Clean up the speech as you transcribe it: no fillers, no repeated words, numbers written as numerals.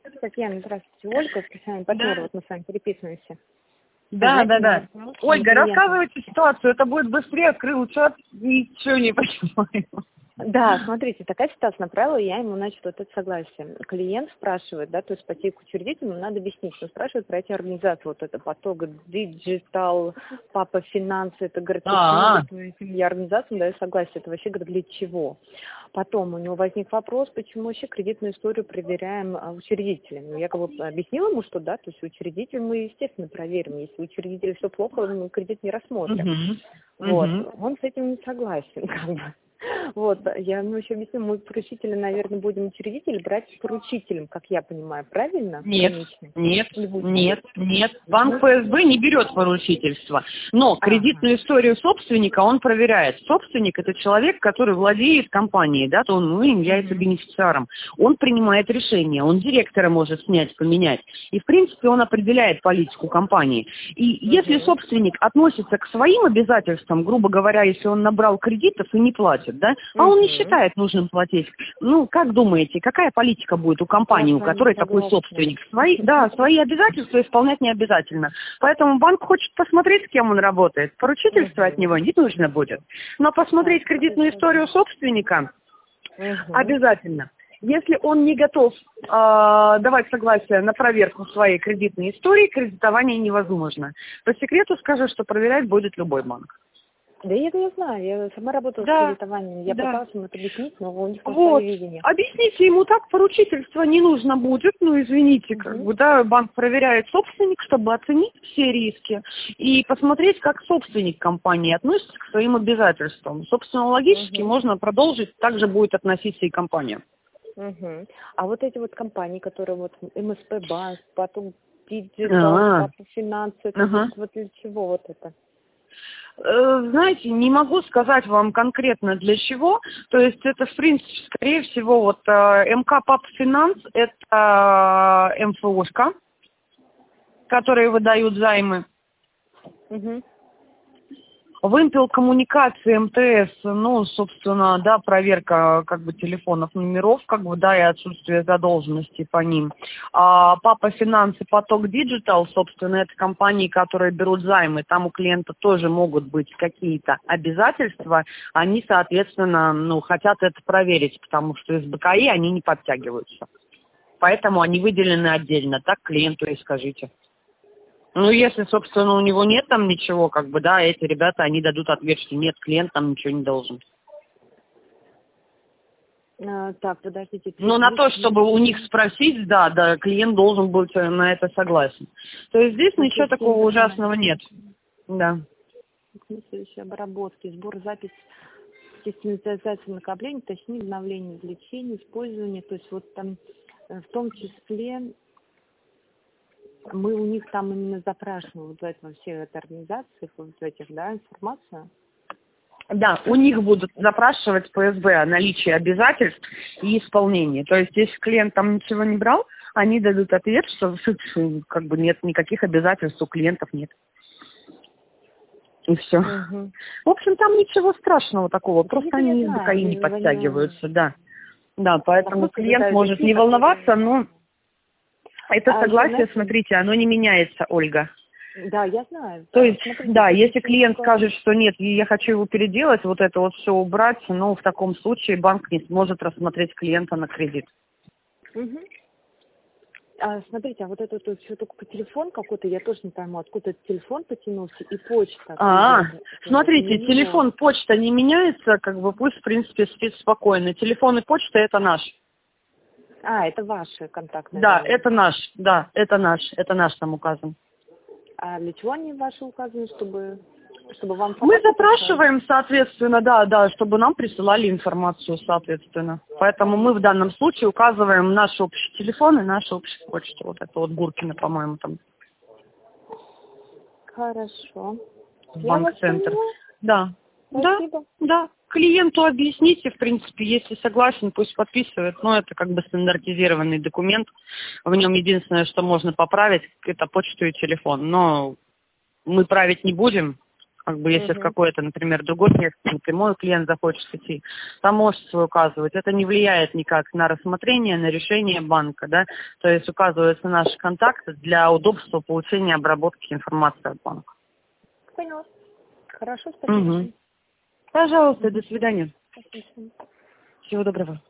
Татьяна, здравствуйте. Ольга, профессиональный партнер, Да. вот мы с вами переписываемся. Да. Знаете, Ольга, клиент. рассказывайте ситуацию, это будет быстрее, открыл чат, ничего не понимаю. Да, смотрите, такая ситуация направила, я ему, значит, вот это согласие. Клиент спрашивает, да, то есть пойти к учредителю, надо объяснить, что спрашивает про эти организации, вот это поток, диджитал, папа финансы, это, говорит, почему твоя семья организация, дает согласие, это вообще, говорит, для чего? Потом у него возник вопрос, почему вообще кредитную историю проверяем учредителям. Ну, я как бы объяснила ему, что да, то есть учредитель мы, естественно, проверим, если у учредителя все плохо, мы кредит не рассмотрим. Вот, он с этим не согласен, как бы. Вот, я ему еще объясню, мы поручители, наверное, будем учредитель брать с поручителем, как я понимаю, правильно? Нет. Банк ФСБ не берет поручительство, но кредитную историю собственника он проверяет. Собственник – это человек, который владеет компанией, да, то он является бенефициаром. Он принимает решения, он директора может снять, поменять. И, в принципе, он определяет политику компании. И если собственник относится к своим обязательствам, грубо говоря, если он набрал кредитов и не платит, да, а он не считает нужным платить. Ну, как думаете, какая политика будет у компании, у которой такой собственник? Свои обязательства исполнять не обязательно. Поэтому банк хочет посмотреть, с кем он работает. Поручительство от него не нужно будет. Но посмотреть кредитную историю собственника обязательно. Если он не готов давать согласие на проверку своей кредитной истории, кредитование невозможно. По секрету скажу, что проверять будет любой банк. Да это я знаю, я сама работала с кредитованием, я пыталась ему это объяснить, но у них там свое видение. Объясните ему так, поручительства не нужно будет, ну извините, как бы, да, банк проверяет собственник, чтобы оценить все риски и посмотреть, как собственник компании относится к своим обязательствам. Собственно, логически можно продолжить, также будет относиться и компания. А вот эти вот компании, которые вот МСП Банк, потом Диджитал, финансы, вот для чего вот это? Знаете, не могу сказать вам конкретно для чего. То есть это, в принципе, скорее всего, вот МК Пап Финанс, это МФОшка, которые выдают займы. Вымпел коммуникации МТС, ну, собственно, да, проверка как бы телефонов, номеров, как бы, да, и отсутствие задолженности по ним. А Папа Финансы, Поток Диджитал, собственно, это компании, которые берут займы, там у клиента тоже могут быть какие-то обязательства, они, соответственно, ну, хотят это проверить, потому что из БКИ они не подтягиваются. Поэтому они выделены отдельно, так клиенту и скажите. Ну, если, собственно, у него нет там ничего, как бы, да, эти ребята, они дадут ответ, что нет, клиент там ничего не должен. Так, подождите. Но на то, чтобы у них спросить, да, клиент должен быть на это согласен. То есть здесь ничего такого ужасного нет. Да. Следующие обработки, сбор, запись, систематизация накопления, точнее, обновление, извлечение, использование, то есть вот там в том числе мы у них там именно запрашиваем вот во всех этих организациях, вот в этих, да, информацию. Да, у них будут запрашивать ФСБ о наличии обязательств и исполнении. То есть, если клиент там ничего не брал, они дадут ответ, что как бы нет никаких обязательств, у клиентов нет. И все. В общем, там ничего страшного такого, просто они из БКИ не подтягиваются, да. Да, поэтому клиент может не волноваться, но это согласие, смотрите, оно не меняется, Ольга. Да, я знаю. То есть, да, если клиент скажет, что нет, я хочу его переделать, вот это вот все убрать, но в таком случае банк не сможет рассмотреть клиента на кредит. Смотрите, а вот это вот все только по телефону какой-то, я тоже не пойму, откуда этот телефон потянулся и почта. Смотрите, телефон, почта не меняется, как бы пусть, в принципе, спит спокойно. Телефон и почта – это наш. Это ваши контактные Да, данные? это наш там указан. А для чего они ваши указаны, чтобы вам... Мы запрашиваем, соответственно, да, чтобы нам присылали информацию, соответственно. Поэтому мы в данном случае указываем наш общий телефон и нашу общую почту. Вот это вот Гуркина, по-моему, там. Хорошо. Банк-центр. Да. Спасибо. Да. Клиенту объясните, в принципе, если согласен, пусть подписывает. Но это как бы стандартизированный документ. В нем единственное, что можно поправить, это почту и телефон. Но мы править не будем. Как бы если в какой-то, например, другой место, напрямую клиент захочет идти, там может свой указывать. Это не влияет никак на рассмотрение, на решение банка, да. То есть указываются наши контакты для удобства получения обработки информации от банка. Поняла. Хорошо, спасибо. Пожалуйста, до свидания. Спасибо. Всего доброго.